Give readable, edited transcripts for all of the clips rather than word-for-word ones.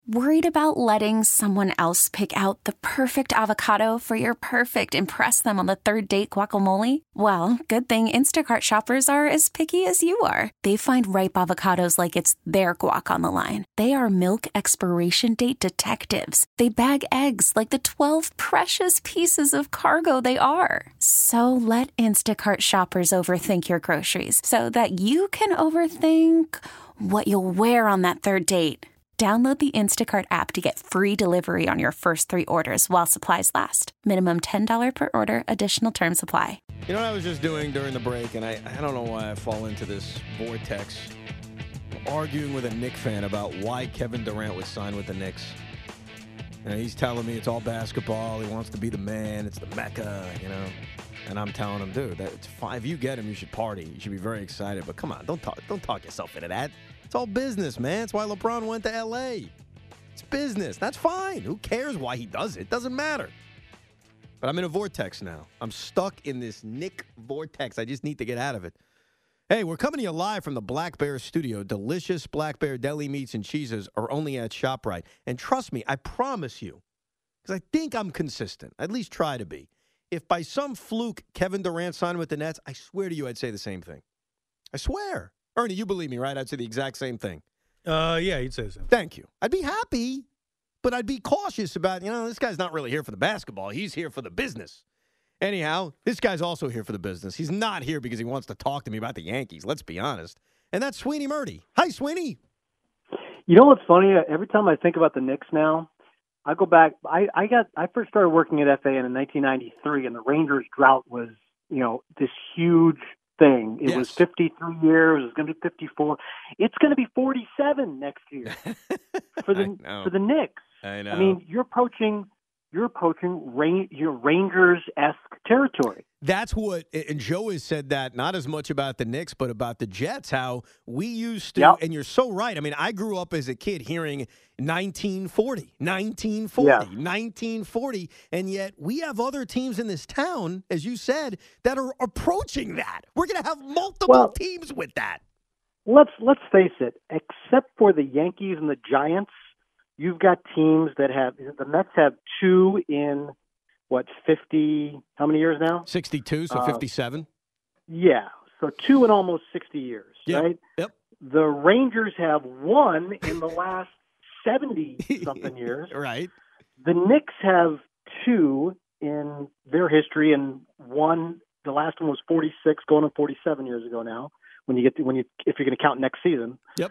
Worried about letting someone else pick out the perfect avocado for your perfect impress them on the third date guacamole? Well, good thing Instacart shoppers are as picky as you are. They find ripe avocados like it's their guac on the line. They are milk expiration date detectives. They bag eggs like the 12 precious pieces of cargo they are. So let Instacart shoppers overthink your groceries so that you can overthink what you'll wear on that third date. Download the Instacart app to get free delivery on your first 3 orders while supplies last. Minimum $10 per order. Additional terms apply. You know what I was just doing during the break, and I don't know why I fall into this vortex, arguing with a Knicks fan about why Kevin Durant would sign with the Knicks. And he's telling me it's all basketball. He wants to be the man. It's the Mecca, you know. And I'm telling him, dude, that's fine. If you get him, you should party. You should be very excited. But come on, don't talk yourself into that. It's all business, man. That's why LeBron went to L.A. It's business. That's fine. Who cares why he does it? Doesn't matter. But I'm in a vortex now. I'm stuck in this Knick vortex. I just need to get out of it. Hey, we're coming to you live from the Black Bear studio. Delicious Black Bear deli meats and cheeses are only at ShopRite. And trust me, I promise you, because I think I'm consistent, at least try to be. If by some fluke Kevin Durant signed with the Nets, I swear to you I'd say the same thing. I swear. Ernie, you believe me, right? I'd say the exact same thing. Yeah, you'd say so. Thank you. I'd be happy, but I'd be cautious about, this guy's not really here for the basketball. He's here for the business. Anyhow, this guy's also here for the business. He's not here because he wants to talk to me about the Yankees, let's be honest. And that's Sweeney Murdy. Hi, Sweeney. You know what's funny? Every time I think about the Knicks now, I go back. I first started working at FAN in 1993, and the Rangers drought was, this huge thing. It was 53 years. It was going to be 54. It's going to be 47 next year for the Knicks. I know. I mean, you're approaching your Rangers-esque territory. That's what, and Joe has said that not as much about the Knicks, but about the Jets, how we used to, and you're so right. I mean, I grew up as a kid hearing 1940, and yet we have other teams in this town, as you said, that are approaching that. We're going to have multiple teams with that. Let's face it, except for the Yankees and the Giants, you've got teams that the Mets have 2 in, 50, how many years now? 62, so 57. Yeah, so 2 in almost 60 years, right? Yep. The Rangers have 1 in the last 70-something years. Right. The Knicks have 2 in their history, and 1, the last one was 46, going on 47 years ago now, if you're going to count next season. Yep.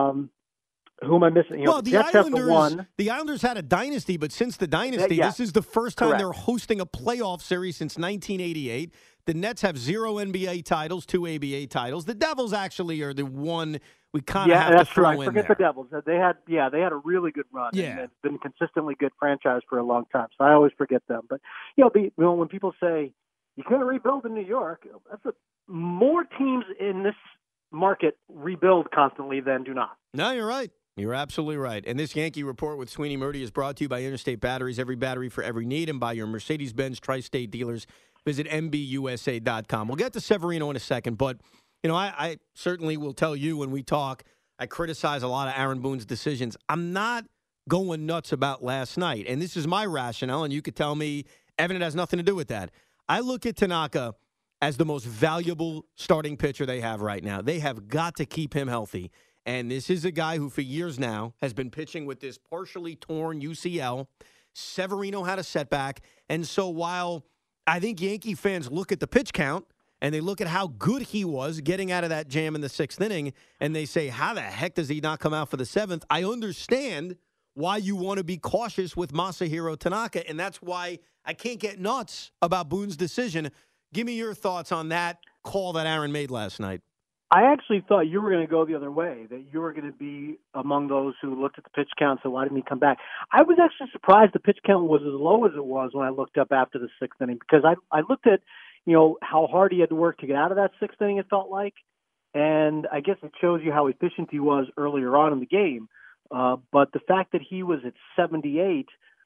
Who am I missing? The Islanders had a dynasty, but since the dynasty, this is the first time they're hosting a playoff series since 1988. The Nets have 0 NBA titles, 2 ABA titles. The Devils actually are the one we kind of have to throw in there. Forget the Devils. They had a really good run. Yeah. And it's been a consistently good franchise for a long time. So I always forget them. But when people say you can't rebuild in New York, more teams in this market rebuild constantly than do not. No, you're right. You're absolutely right. And this Yankee Report with Sweeney Murdy is brought to you by Interstate Batteries, every battery for every need, and by your Mercedes-Benz Tri-State dealers. Visit MBUSA.com. We'll get to Severino in a second, but, I certainly will tell you when we talk, I criticize a lot of Aaron Boone's decisions. I'm not going nuts about last night, and this is my rationale, and you could tell me, Evan, it has nothing to do with that. I look at Tanaka as the most valuable starting pitcher they have right now. They have got to keep him healthy. And this is a guy who for years now has been pitching with this partially torn UCL. Severino had a setback. And so while I think Yankee fans look at the pitch count and they look at how good he was getting out of that jam in the 6th inning, and they say, how the heck does he not come out for the 7th? I understand why you want to be cautious with Masahiro Tanaka, and that's why I can't get nuts about Boone's decision. Give me your thoughts on that call that Aaron made last night. I actually thought you were going to go the other way, that you were going to be among those who looked at the pitch count and said, why didn't he come back? I was actually surprised the pitch count was as low as it was when I looked up after the 6th inning, because I looked at, how hard he had to work to get out of that 6th inning, it felt like. And I guess it shows you how efficient he was earlier on in the game. But the fact that he was at 78,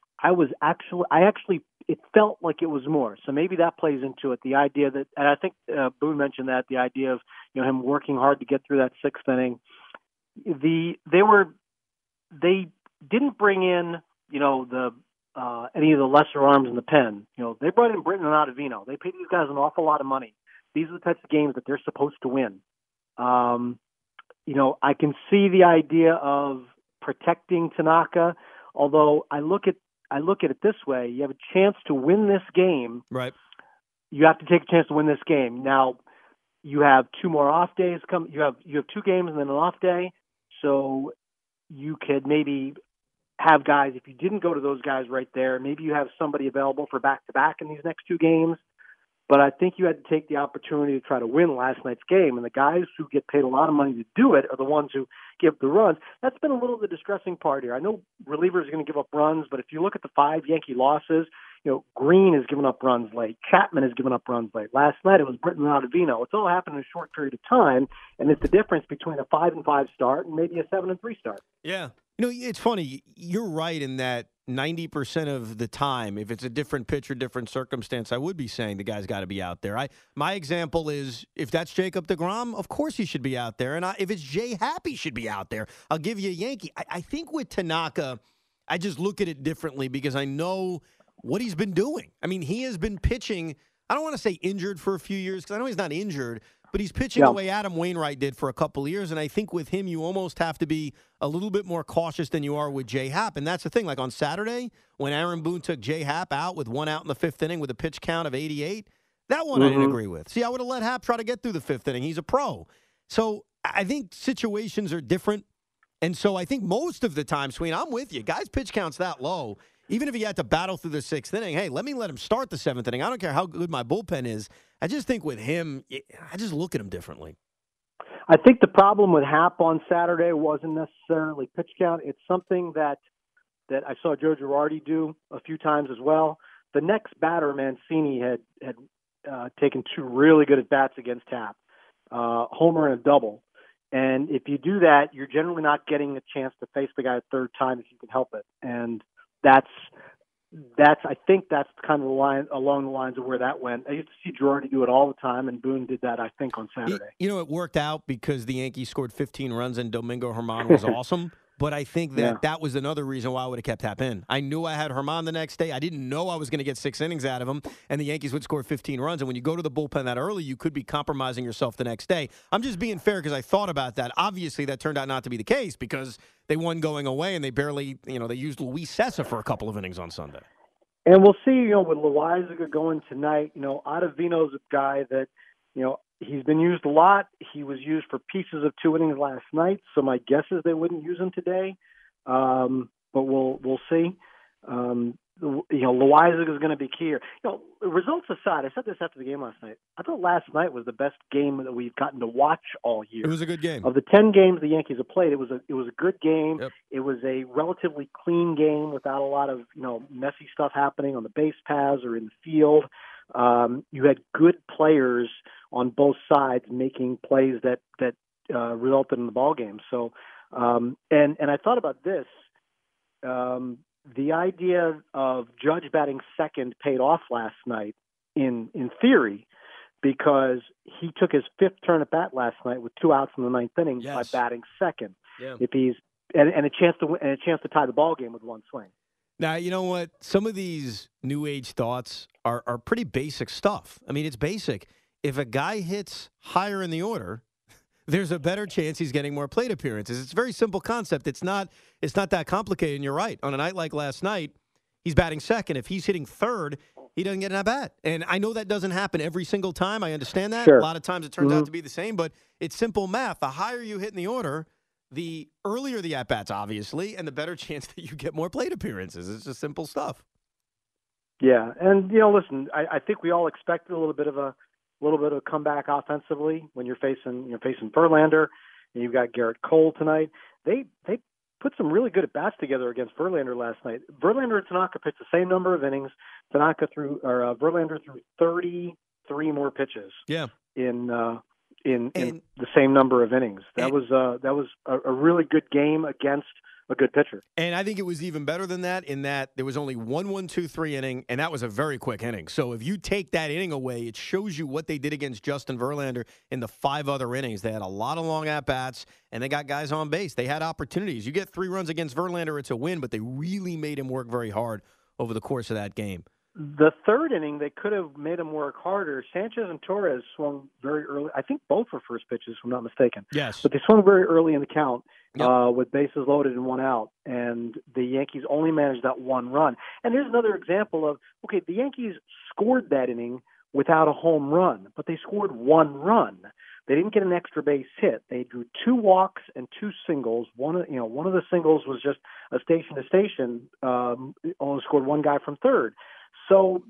it felt like it was more. So maybe that plays into it. The idea that, and I think Boone mentioned that, the idea of him working hard to get through that 6th inning. They didn't bring in, the any of the lesser arms in the pen. They brought in Britton and Ottavino. They paid these guys an awful lot of money. These are the types of games that they're supposed to win. I can see the idea of protecting Tanaka, although I look at it this way: you have a chance to win this game. Right. You have to take a chance to win this game. Now, you have 2 more off days come. You have 2 games and then an off day, so you could maybe have guys. If you didn't go to those guys right there, maybe you have somebody available for back-to-back in these next 2 games. But I think you had to take the opportunity to try to win last night's game. And the guys who get paid a lot of money to do it are the ones who give the runs. That's been a little of the distressing part here. I know relievers are going to give up runs, but if you look at the 5 Yankee losses, Green has given up runs late. Chapman has given up runs late. Last night it was Britton and Ottavino. It's all happened in a short period of time, and it's the difference between a 5-5 start and maybe a 7-3 start. Yeah. It's funny. You're right in that 90% of the time, if it's a different pitch or different circumstance, I would be saying the guy's got to be out there. My example is, if that's Jacob deGrom, of course he should be out there. And if it's Jay Happ, he should be out there. I'll give you a Yankee. I think with Tanaka, I just look at it differently because I know what he's been doing. I mean, he has been pitching, I don't want to say injured for a few years because I know he's not injured, but he's pitching the way Adam Wainwright did for a couple of years, and I think with him you almost have to be a little bit more cautious than you are with Jay Happ, and that's the thing. Like on Saturday, when Aaron Boone took Jay Happ out with 1 out in the 5th inning with a pitch count of 88, that one I didn't agree with. See, I would have let Happ try to get through the 5th inning. He's a pro. So I think situations are different, and so I think most of the time, Sween, I'm with you. Guys' pitch count's that low. Even if he had to battle through the 6th inning, hey, let him start the 7th inning. I don't care how good my bullpen is. I just think with him, I just look at him differently. I think the problem with Happ on Saturday wasn't necessarily pitch count. It's something that I saw Joe Girardi do a few times as well. The next batter, Mancini, had taken 2 really good at-bats against Happ, homer and a double. And if you do that, you're generally not getting a chance to face the guy a third time if you can help it. And I think that's kind of the line along the lines of where that went. I used to see Girardi do it all the time, and Boone did that, I think, on Saturday. It worked out because the Yankees scored 15 runs and Domingo Germán was awesome. But I think that was another reason why I would have kept Happ in. I knew I had Germán the next day. I didn't know I was going to get 6 innings out of him, and the Yankees would score 15 runs. And when you go to the bullpen that early, you could be compromising yourself the next day. I'm just being fair because I thought about that. Obviously, that turned out not to be the case because they won going away, and they barely, they used Luis Cessa for a couple of innings on Sunday. And we'll see, with Loaisiga going tonight, Ottavino's a guy that, he's been used a lot. He was used for pieces of 2 innings last night, so my guess is they wouldn't use him today. But we'll see. Loaisiga is going to be key here. Results aside, I said this after the game last night. I thought last night was the best game that we've gotten to watch all year. It was a good game. Of the 10 games the Yankees have played, it was a good game. Yep. It was a relatively clean game without a lot of messy stuff happening on the base paths or in the field. You had good players on both sides making plays that resulted in the ball game. So, and I thought about this. The idea of Judge batting second paid off last night in theory because he took his 5th turn at bat last night with 2 outs in the 9th inning by batting second. Yeah. If he's and a chance to win, and a chance to tie the ball game with 1 swing. Now, you know what? Some of these new age thoughts are pretty basic stuff. I mean, it's basic. If a guy hits higher in the order, there's a better chance he's getting more plate appearances. It's a very simple concept. It's not that complicated, and you're right. On a night like last night, he's batting second. If he's hitting third, he doesn't get an at-bat. And I know that doesn't happen every single time. I understand that. Sure. A lot of times it turns out to be the same, but it's simple math. The higher you hit in the order, the earlier the at-bats, obviously, and the better chance that you get more plate appearances. It's just simple stuff. Yeah, and listen, I think we all expected a little bit of a comeback offensively when you're facing Verlander, and you've got Garrett Cole tonight. They put some really good at bats together against Verlander last night. Verlander and Tanaka pitched the same number of innings. Verlander threw 33 more pitches. Yeah. In the same number of innings. That was a really good game against a good pitcher. And I think it was even better than that in that there was only 1-1-2-3 inning, and that was a very quick inning. So if you take that inning away, it shows you what they did against Justin Verlander in the 5 other innings. They had a lot of long at-bats, and they got guys on base. They had opportunities. You get 3 runs against Verlander, it's a win, but they really made him work very hard over the course of that game. The 3rd inning, they could have made him work harder. Sanchez and Torres swung very early. I think both were first pitches, if I'm not mistaken. Yes. But they swung very early in the count. Yep. With bases loaded and 1 out, and the Yankees only managed that 1 run. And here's another example of, okay, the Yankees scored that inning without a home run, but they scored 1 run. They didn't get an extra base hit. They drew 2 walks and 2 singles. One of the singles was just a station to station. Only scored 1 guy from third. So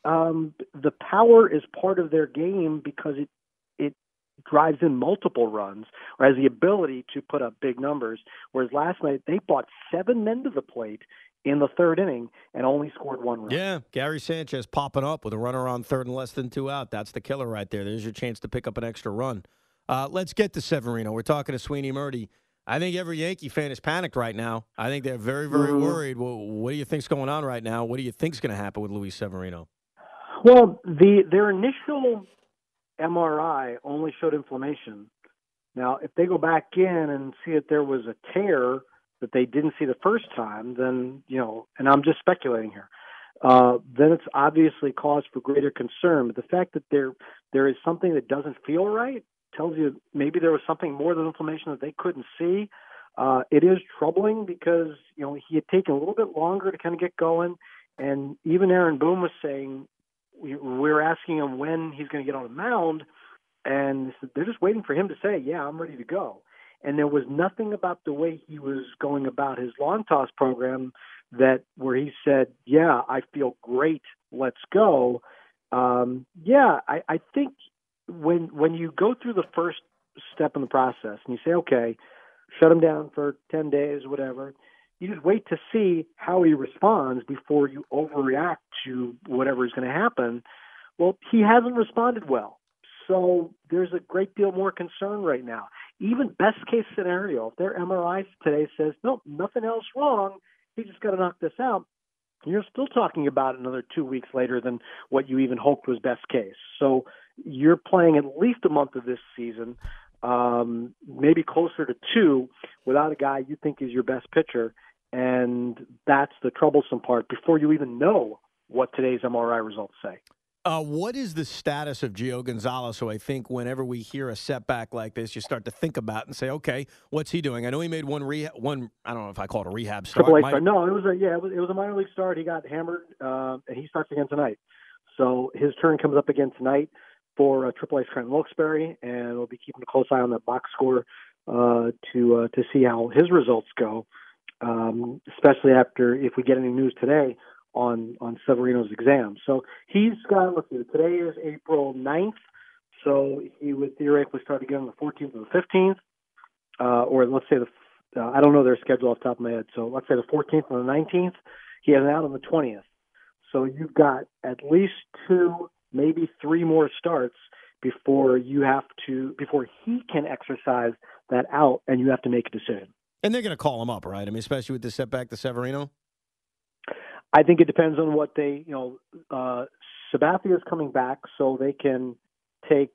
the power is part of their game because it drives in multiple runs or has the ability to put up big numbers. Whereas last night they brought 7 men to the plate in the 3rd inning and only scored 1 run. Yeah, Gary Sanchez popping up with a runner on 3rd and less than 2 out. That's the killer right there. There's your chance to pick up an extra run. Let's get to Severino. We're talking to Sweeney Murti. I think every Yankee fan is panicked right now. I think they're very, very worried. Well, what do you think's going on right now? What do you think's going to happen with Luis Severino? Well, their initial MRI only showed inflammation. Now, if they go back in and see that there was a tear that they didn't see the first time, then, and I'm just speculating here, then it's obviously cause for greater concern. But the fact that there is something that doesn't feel right tells you maybe there was something more than inflammation that they couldn't see. It is troubling because, he had taken a little bit longer to kind of get going. And even Aaron Boone was saying, we're asking him when he's going to get on the mound, and they're just waiting for him to say, yeah, I'm ready to go. And there was nothing about the way he was going about his long toss program where he said, yeah, I feel great, let's go. I think when you go through the first step in the process and you say, okay, shut him down for 10 days, whatever, you just wait to see how he responds before you overreact to whatever is going to happen. Well, he hasn't responded well. So there's a great deal more concern right now. Even best case scenario, if their MRI today says, nope, nothing else wrong, he just got to knock this out, you're still talking about another 2 weeks later than what you even hoped was best case. So you're playing at least a month of this season, maybe closer to 2, without a guy you think is your best pitcher. And that's the troublesome part before you even know what today's MRI results say. What is the status of Gio Gonzalez? So I think whenever we hear a setback like this, you start to think about and say, okay, what's he doing? I know he made one, I don't know if I call it a rehab start. AAA start. No, it was a minor league start. He got hammered, and he starts again tonight. So his turn comes up again tonight for AAA Trent Wilkes-Barre, and we'll be keeping a close eye on that box score to see how his results go, especially if we get any news today on Severino's exam. So he's got, today is April 9th, so he would theoretically start again on the 14th or the 15th, or let's say I don't know their schedule off the top of my head, so let's say the 14th or the 19th. He has it out on the 20th. So you've got at least 2, maybe 3 more starts before he can exercise that out, and you have to make a decision. And they're going to call him up, right? I mean, especially with the setback to Severino? I think it depends on what Sabathia is coming back, so they can take,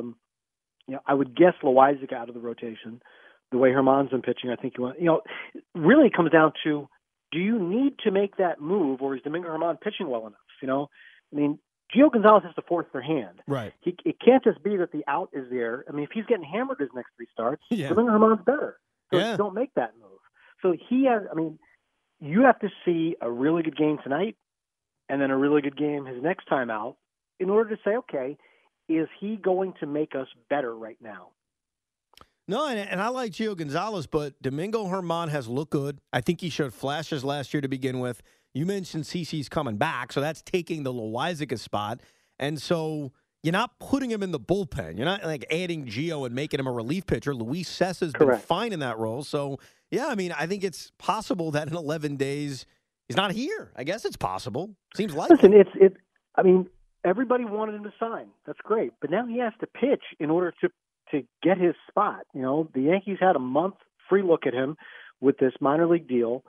I would guess Loizaga out of the rotation. The way Herman's been pitching, I think really it comes down to, do you need to make that move, or is Domingo Herman pitching well enough? I mean, Gio Gonzalez has to force their hand. Right. It can't just be that the out is there. I mean, if he's getting hammered his next 3 starts, yeah. Domingo Herman's better. So yeah. Don't make that move. So you have to see a really good game tonight and then a really good game his next time out in order to say, okay, is he going to make us better right now? No, and I like Gio Gonzalez, but Domingo Herman has looked good. I think he showed flashes last year to begin with. You mentioned CeCe's coming back, so that's taking the Loizaga spot. And so you're not putting him in the bullpen. You're not like adding Gio and making him a relief pitcher. Luis Cessa's been fine in that role. So, yeah, I mean, I think it's possible that in 11 days he's not here. I guess it's possible. Seems likely. Listen, I mean, everybody wanted him to sign. That's great. But now he has to pitch in order to get his spot. The Yankees had a month free look at him with this minor league deal,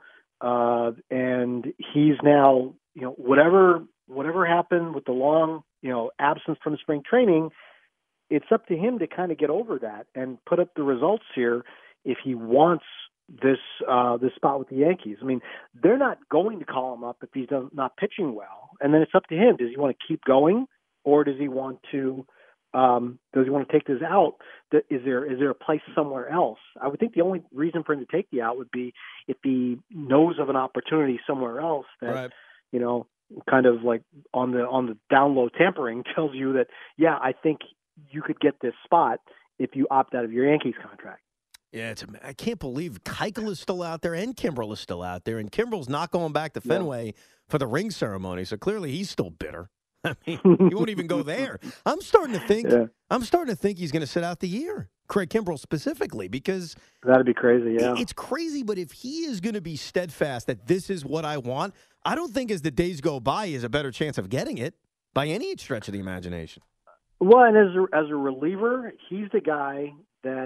and he's now, whatever happened with the long, absence from spring training, it's up to him to kind of get over that and put up the results here if he wants this spot with the Yankees. I mean, they're not going to call him up if he's not pitching well, and then it's up to him. Does he want to keep going, or does he want to take this out? Is there a place somewhere else? I would think the only reason for him to take the out would be if he knows of an opportunity somewhere else that, right. Kind of like on the down low tampering tells you that, yeah, I think you could get this spot if you opt out of your Yankees contract. Yeah, I can't believe Keuchel is still out there and Kimbrel is still out there, and Kimbrel's not going back to Fenway for the ring ceremony, so clearly he's still bitter. I mean, he won't even go there. I'm starting to think he's going to sit out the year, Craig Kimbrel specifically, because that'd be crazy. Yeah, it's crazy. But if he is going to be steadfast that this is what I want, I don't think as the days go by, he has a better chance of getting it by any stretch of the imagination. Well, and as a reliever, he's the guy that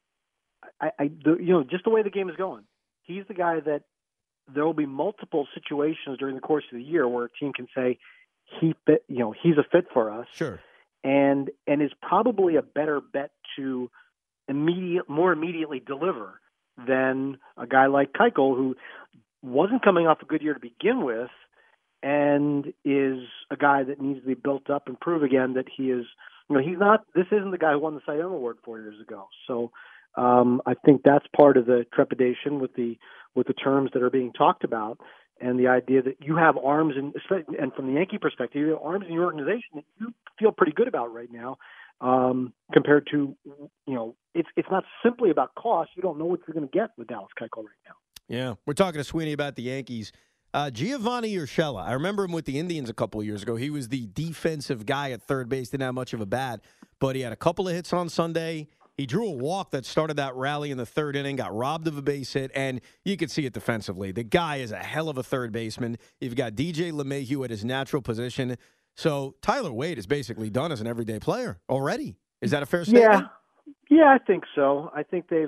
just the way the game is going, he's the guy that there will be multiple situations during the course of the year where a team can say he's a fit for us. Sure. And is probably a better bet to more immediately deliver than a guy like Keuchel, who wasn't coming off a good year to begin with, and is a guy that needs to be built up and prove again that he is. He's not. This isn't the guy who won the Cy Young Award 4 years ago. So I think that's part of the trepidation with the terms that are being talked about. And the idea that you have arms, and from the Yankee perspective, you have arms in your organization that you feel pretty good about right now, compared to, it's not simply about cost. You don't know what you're going to get with Dallas Keuchel right now. Yeah, we're talking to Sweeney about the Yankees. Giovanni Urshela, I remember him with the Indians a couple of years ago. He was the defensive guy at third base, didn't have much of a bat, but he had a couple of hits on Sunday. He drew a walk that started that rally in the third inning, got robbed of a base hit, and you could see it defensively. The guy is a hell of a third baseman. You've got DJ LeMahieu at his natural position. So Tyler Wade is basically done as an everyday player already. Is that a fair statement? Yeah, I think so. I think they've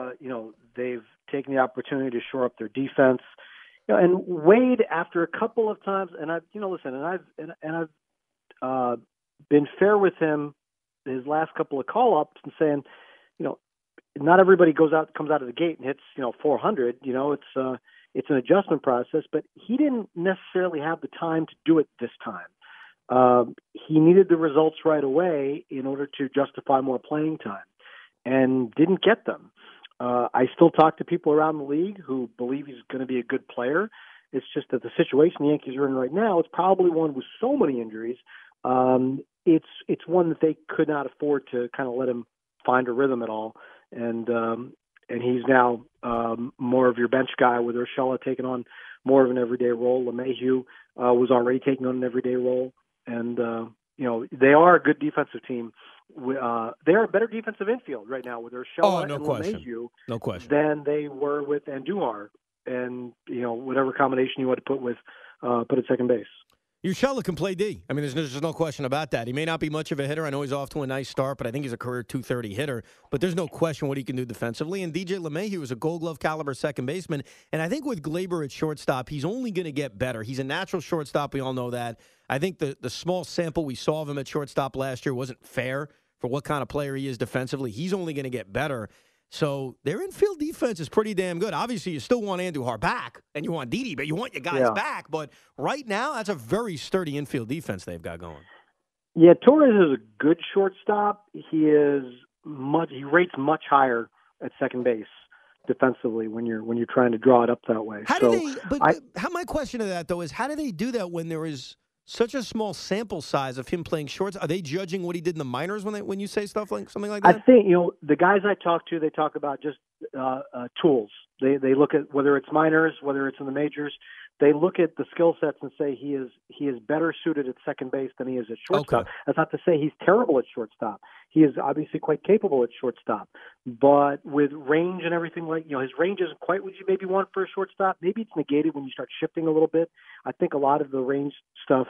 taken the opportunity to shore up their defense. And Wade, after a couple of times, and I've been fair with him his last couple of call-ups and saying, not everybody comes out of the gate and hits, 400. It's an adjustment process, but he didn't necessarily have the time to do it this time. He needed the results right away in order to justify more playing time, and didn't get them. I still talk to people around the league who believe he's going to be a good player. It's just that the situation the Yankees are in right now, it's probably one with so many injuries. It's one that they could not afford to kind of let him find a rhythm at all. And he's now more of your bench guy, with Urshela taking on more of an everyday role. LeMahieu was already taking on an everyday role. And, they are a good defensive team. They are a better defensive infield right now with Urshela and LeMahieu than they were with Andujar and, whatever combination you want to put at second base. Urshela can play D. I mean, there's just no question about that. He may not be much of a hitter. I know he's off to a nice start, but I think he's a career .230 hitter. But there's no question what he can do defensively. And DJ LeMahieu is a Gold Glove caliber second baseman. And I think with Gleyber at shortstop, he's only going to get better. He's a natural shortstop. We all know that. I think the small sample we saw of him at shortstop last year wasn't fair for what kind of player he is defensively. He's only going to get better. So their infield defense is pretty damn good. Obviously, you still want Andujar back, and you want Didi, but you want your guys back. But right now, that's a very sturdy infield defense they've got going. Yeah, Torres is a good shortstop. He rates much higher at second base defensively when you're trying to draw it up that way. My question to that though is, how do they do that when there is such a small sample size of him playing shorts? Are they judging what he did in the minors when you say stuff like something like that? I think the guys I talk to, they talk about just tools. They look at whether it's minors, whether it's in the majors. They look at the skill sets and say he is better suited at second base than he is at shortstop. Okay. That's not to say he's terrible at shortstop. He is obviously quite capable at shortstop, but with range and everything, his range isn't quite what you maybe want for a shortstop. Maybe it's negated when you start shifting a little bit. I think a lot of the range stuff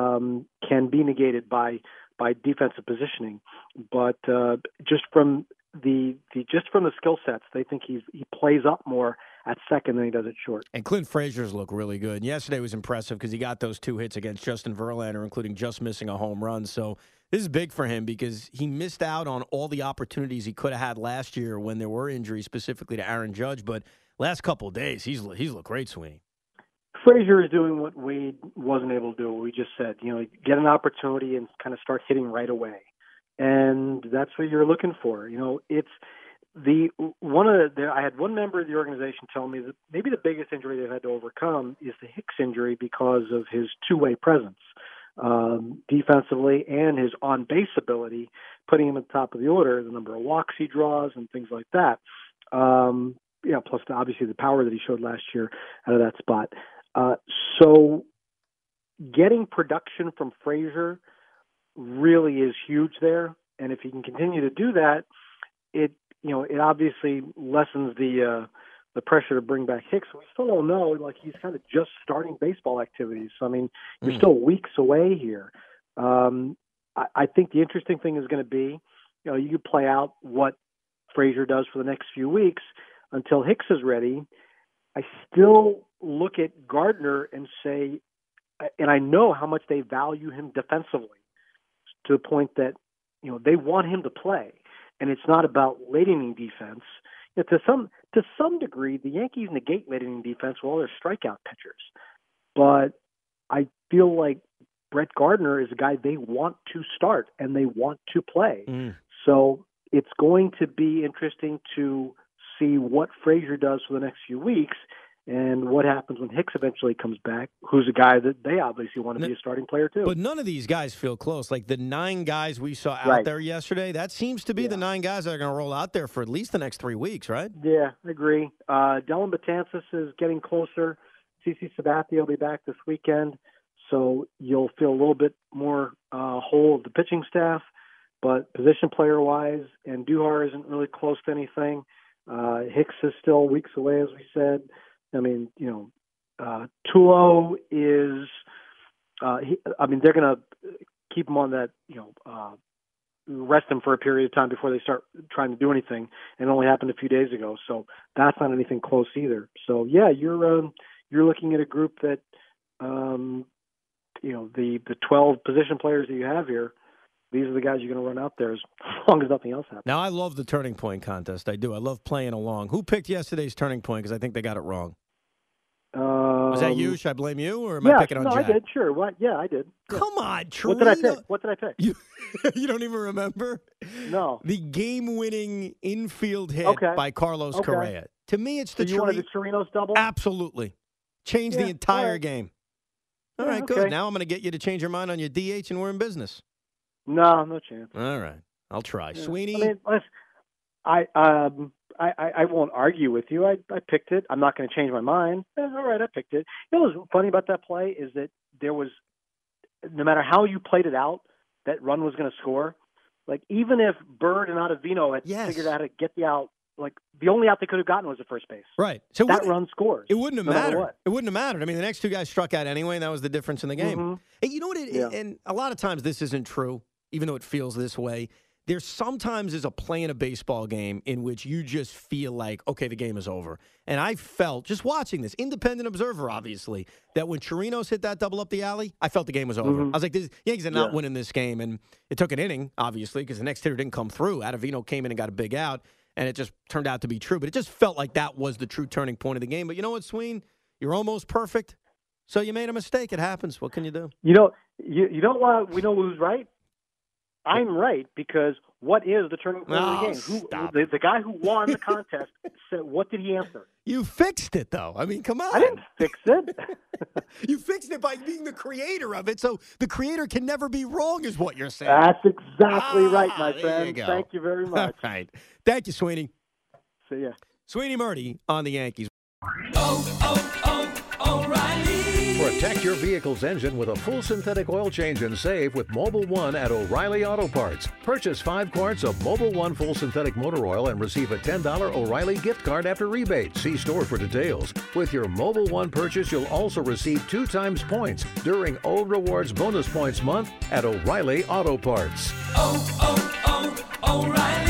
can be negated by defensive positioning, but just from the just from the skill sets, they think he plays up more at second than he does at short. And Clint Frazier's look really good. And yesterday was impressive because he got those 2 hits against Justin Verlander, including just missing a home run. So this is big for him because he missed out on all the opportunities he could have had last year when there were injuries, specifically to Aaron Judge. But last couple of days, he's looked great, Sweeney. Frazier is doing what Wade wasn't able to do, what we just said. Get an opportunity and kind of start hitting right away. And that's what you're looking for. It's I had one member of the organization tell me that maybe the biggest injury they've had to overcome is the Hicks injury because of his two-way presence defensively and his on-base ability, putting him at the top of the order, the number of walks he draws and things like that. Plus obviously the power that he showed last year out of that spot. So getting production from Frazier really is huge there. And if he can continue to do that, it obviously lessens the pressure to bring back Hicks. We still don't know. He's kind of just starting baseball activities. So, you're still weeks away here. I think the interesting thing is going to be, you could play out what Frazier does for the next few weeks until Hicks is ready. I still look at Gardner and say, and I know how much they value him defensively to the point that, they want him to play. And it's not about late inning defense. To some degree, the Yankees negate late inning defense with all their strikeout pitchers. But I feel like Brett Gardner is a guy they want to start and they want to play. So it's going to be interesting to see what Frazier does for the next few weeks and what happens when Hicks eventually comes back, who's a guy that they obviously want to be a starting player too. But none of these guys feel close. Like the 9 guys we saw out there yesterday, that seems to be the 9 guys that are going to roll out there for at least the next 3 weeks, right? Yeah, I agree. Dylan Betances is getting closer. CC Sabathia will be back this weekend, so you'll feel a little bit more whole of the pitching staff. But position player-wise, and Duhar isn't really close to anything. Hicks is still weeks away, as we said. Tulo is, they're going to keep him on that, rest him for a period of time before they start trying to do anything. And it only happened a few days ago. So that's not anything close either. So yeah, you're looking at a group that, the 12 position players that you have here, these are the guys you're going to run out there as long as nothing else happens. Now, I love the Turning Point contest. I do. I love playing along. Who picked yesterday's Turning Point? Because I think they got it wrong. Was that you? Should I blame you, or am I picking on Jack? No, I did. Sure. What? Yeah, I did. Yeah. Come on, Trey. What did I pick? You don't even remember? No. The game-winning infield hit by Carlos Correa. To me, it's the you wanted the Chirinos double? Absolutely. Change the entire game. All right, good. Now I'm going to get you to change your mind on your DH, and we're in business. No chance. All right, I'll try. Yeah. Sweeney? I won't argue with you. I picked it. I'm not going to change my mind. All right, I picked it. What's funny about that play is that there was, no matter how you played it out, that run was going to score. Like, even if Bird and Ottavino had figured out how to get the out, like, the only out they could have gotten was at first base. Right. So that run scores. It wouldn't have mattered. It wouldn't have mattered. I mean, the next 2 guys struck out anyway, and that was the difference in the game. Mm-hmm. Hey, you know what? And a lot of times this isn't true, even though it feels this way. There sometimes is a play in a baseball game in which you just feel like, okay, the game is over. And I felt, just watching this, independent observer, obviously, that when Chirinos hit that double up the alley, I felt the game was over. Mm-hmm. I was like, the Yankees are not winning this game. And it took an inning, obviously, because the next hitter didn't come through. Ottavino came in and got a big out, and it just turned out to be true. But it just felt like that was the true turning point of the game. But you know what, Sween? You're almost perfect. So you made a mistake. It happens. What can you do? You know why we know who's right? I'm right, because what is the turning point of the game? The guy who won the contest said, what did he answer? You fixed it, though. I mean, come on. I didn't fix it. You fixed it by being the creator of it, so the creator can never be wrong, is what you're saying. That's exactly right, my friend. You Thank you very much. All right. Thank you, Sweeney. See ya. Sweeney Murdy on the Yankees. O'Reilly. Protect your vehicle's engine with a full synthetic oil change and save with Mobil 1 at O'Reilly Auto Parts. Purchase 5 quarts of Mobil 1 full synthetic motor oil and receive a $10 O'Reilly gift card after rebate. See store for details. With your Mobil 1 purchase, you'll also receive 2 times points during O Rewards Bonus Points Month at O'Reilly Auto Parts. O'Reilly.